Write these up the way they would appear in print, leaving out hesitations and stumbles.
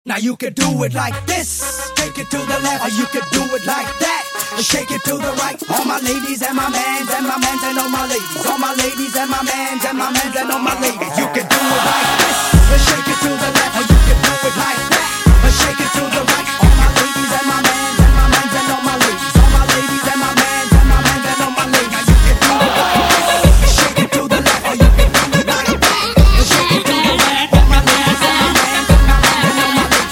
Now you can do it like this, take it to the left, or you can do it like that, and shake it to the right. All my ladies and my mans and my mans and all my ladies, all my ladies and my mans and my mans and all my ladies. You can do it like this, and shake it to the left, or you can do it like that, and shake it to the right. All my ladies and my mans and my mans and all my ladies, all my ladies and my mans and my mans and all my ladies. You can do it like this, and shake it to the left, or you can do it like that, and shake it to the right. All my ladies and my mans and my mans and all my ladies.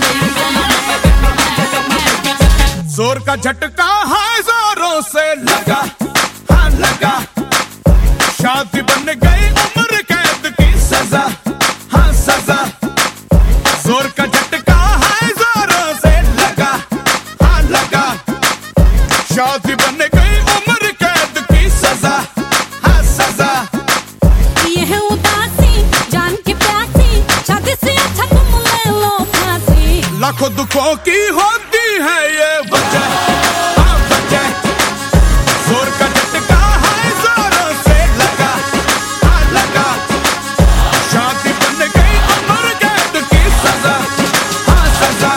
जोर का झटका है जोरों से लगा, हाँ लगा। शादी बन गई उम्र कैद की सजा, हाँ सजा। जोर का झटका है जोरों से लगा, हाँ लगा। शादी बन गई उम्र कैद की सजा, हाँ सजा। ये है उदासी जान के प्यासी, शादी से अच्छा तुम ले लो फांसी। लाखों दुखों की होती है ये वजह, हाँ वजह। जोर का झटका है जोरों से लगा, हाँ लगा। शादी बन गई उम्र कैद की सजा, हाँ सजा।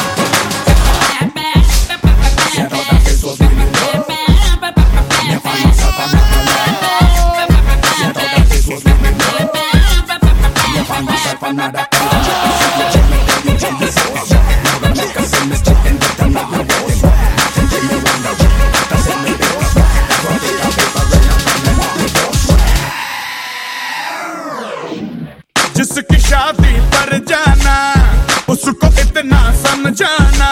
जिसकी शादी पर जाना उसको इतना समझाना,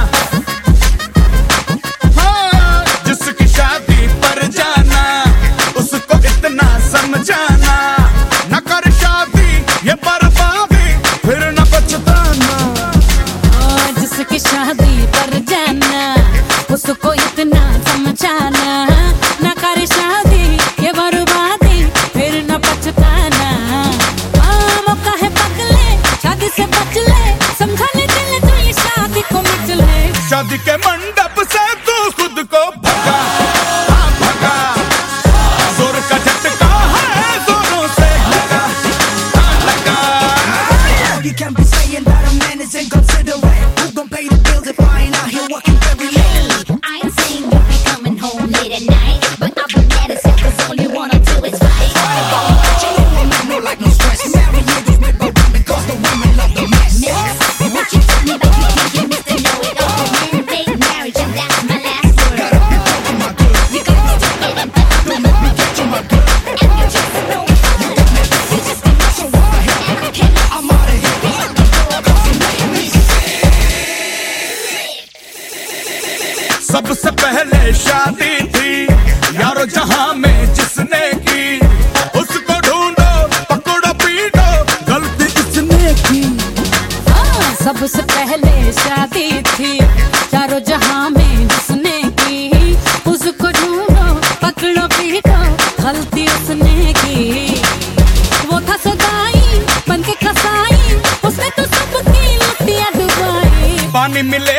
हाँ जिसकी शादी पर जाना उसको इतना समझाना। न कर शादी ये बर्बादी फिर न पछताना। जिसकी शादी पर जाना उसको इतना समझाना, न कर शादी ये बर्बादी फिर न पछताना। मौका है पकले शादी से बच ले, समझाने चले तो ये शादी को मिट ले। शादी के मंडप से तू खुद को भगा, हाँ भगा। जोर का झटका है जोरों से लगा, हाँ लगा। You can't be saying that a man is inconsiderate, who don't pay the bills if I ain't out here working very late. I ain't saying you'll be coming home late at night, but I'll be mad as hell 'cause all you wanna do is fight. But you know a man no like no stress. Marriages with the women 'cause the women love the mess. What you tell me about me, you Mr. Know-it-all. Men fake marriage and that's my last word. Gotta be talking my good, You got to do it and don't make me get you my good. and you just know it. You got me, You just be so what the hell? I'm out of here. Cause you made me सबसे पहले शादी थी यारो जहां में जिसने की, उसको ढूंढो पकड़ो पीटो गलती किसने की। सबसे पहले शादी थी चारों जहां में जिसने की, उसको ढूंढो पकड़ो पीटो गलती उसने की। वो था सदाई बन के कसाई, उसने तो सबकी लुटिया डुबाई। पानी मिले